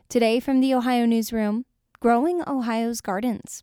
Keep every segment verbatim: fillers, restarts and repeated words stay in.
Today from the Ohio Newsroom, growing Ohio's gardens.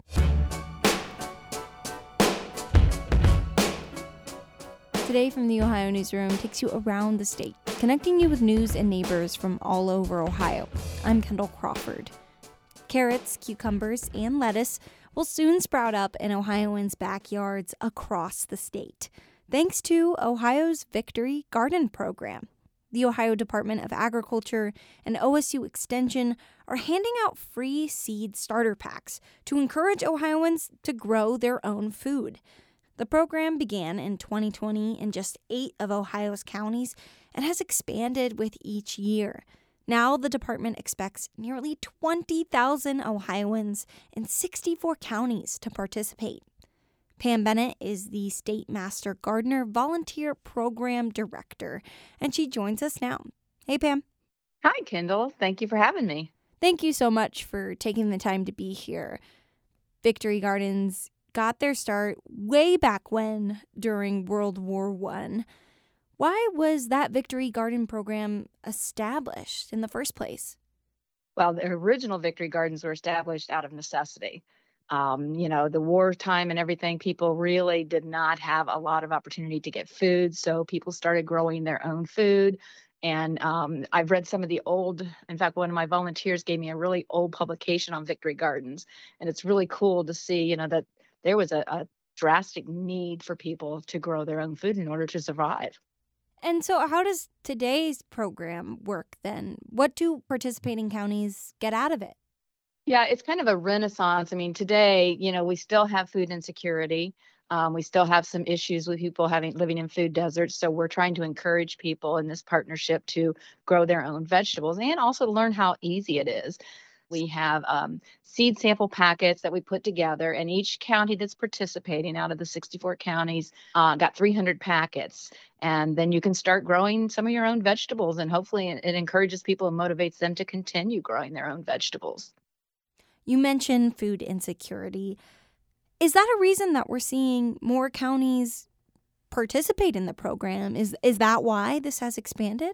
Today from the Ohio Newsroom takes you around the state, connecting you with news and neighbors from all over Ohio. I'm Kendall Crawford. Carrots, cucumbers, and lettuce will soon sprout up in Ohioans' backyards across the state, thanks to Ohio's Victory Garden Program. The Ohio Department of Agriculture and O S U Extension are handing out free seed starter packs to encourage Ohioans to grow their own food. The program began in twenty twenty in just eight of Ohio's counties and has expanded with each year. Now the department expects nearly twenty thousand Ohioans in sixty-four counties to participate. Pam Bennett is the State Master Gardener Volunteer Program Director, and she joins us now. Hey, Pam. Hi, Kendall. Thank you for having me. Thank you so much for taking the time to be here. Victory Gardens got their start way back when, during World War One. Why was that Victory Garden Program established in the first place? Well, the original Victory Gardens were established out of necessity. Um, you know, the wartime and everything, people really did not have a lot of opportunity to get food. So people started growing their own food. And um, I've read some of the old, in fact, one of my volunteers gave me a really old publication on Victory Gardens. And it's really cool to see, you know, that there was a, a drastic need for people to grow their own food in order to survive. And so how does today's program work then? What do participating counties get out of it? Yeah, it's kind of a renaissance. I mean, today, you know, we still have food insecurity. Um, we still have some issues with people having living in food deserts. So we're trying to encourage people in this partnership to grow their own vegetables and also learn how easy it is. We have um, seed sample packets that we put together, and each county that's participating out of the sixty-four counties uh, got three hundred packets. And then you can start growing some of your own vegetables, and hopefully it, it encourages people and motivates them to continue growing their own vegetables. You mentioned food insecurity. Is that a reason that we're seeing more counties participate in the program? Is is that why this has expanded?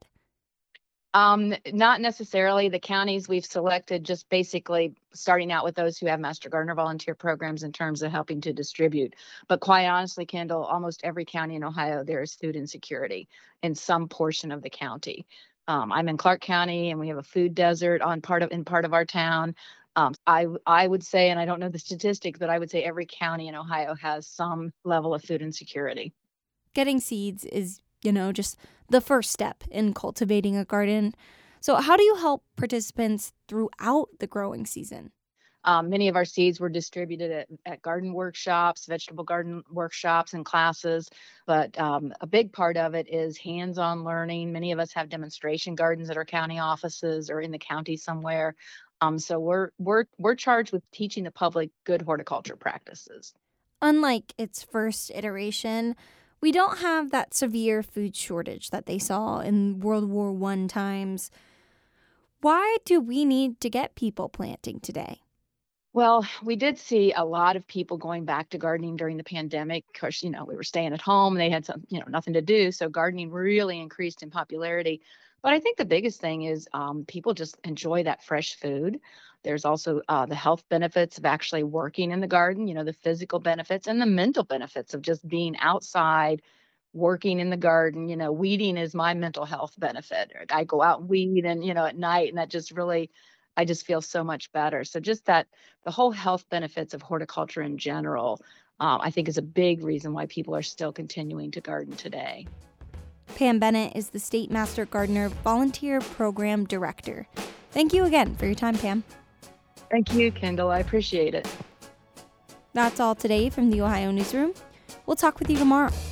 Um, not necessarily. The counties we've selected just basically starting out with those who have Master Gardener volunteer programs in terms of helping to distribute. But quite honestly, Kendall, almost every county in Ohio, there is food insecurity in some portion of the county. Um, I'm in Clark County, and we have a food desert on part of in part of our town. Um, I I would say, and I don't know the statistics, but I would say every county in Ohio has some level of food insecurity. Getting seeds is, you know, just the first step in cultivating a garden. So how do you help participants throughout the growing season? Um, many of our seeds were distributed at, at garden workshops, vegetable garden workshops and classes, but um, a big part of it is hands-on learning. Many of us have demonstration gardens at our county offices or in the county somewhere. Um, so we're we're we're charged with teaching the public good horticulture practices. Unlike its first iteration, we don't have that severe food shortage that they saw in World War One times. Why do we need to get people planting today? Well, we did see a lot of people going back to gardening during the pandemic. Of course, you know, we were staying at home. They had some, you know, nothing to do. So gardening really increased in popularity. But I think the biggest thing is um, people just enjoy that fresh food. There's also uh, the health benefits of actually working in the garden, you know, the physical benefits and the mental benefits of just being outside, working in the garden. You know, weeding is my mental health benefit. I go out and weed and, you know, at night, and that just really, I just feel so much better. So just that the whole health benefits of horticulture in general, um, I think is a big reason why people are still continuing to garden today. Pam Bennett is the State Master Gardener Volunteer Program Director. Thank you again for your time, Pam. Thank you, Kendall. I appreciate it. That's all today from the Ohio Newsroom. We'll talk with you tomorrow.